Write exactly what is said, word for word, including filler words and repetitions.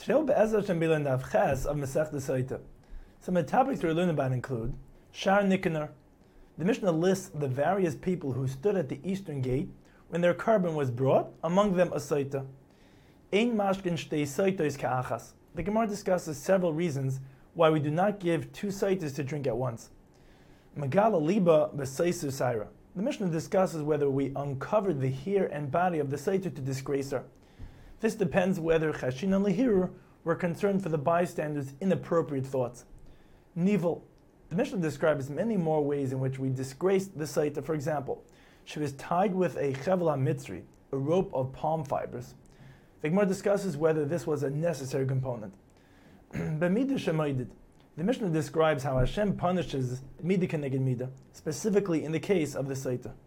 Shel be'ezah Hashem bilan daf ches of Masech Desaita. Some of the topics we're learning about include Shar Nikanor. The Mishnah lists the various people who stood at the eastern gate when their carbon was brought, among them a saita. Ein mashkin shtei saitos ka'achas. The Gemara discusses several reasons why we do not give two saitas to drink at once. Megala liba b'saisu saira. The Mishnah discusses whether we uncover the hair and body of the saita to disgrace her. This depends whether chashin and lehirur were concerned for the bystander's inappropriate thoughts. Nivel. The Mishnah describes many more ways in which we disgrace the saita. For example, she was tied with a chevel mitzri, a rope of palm fibers. The Gemara discusses whether this was a necessary component. B'midah shemaydid. The Mishnah describes how Hashem punishes midah keneged midah, specifically in the case of the saita.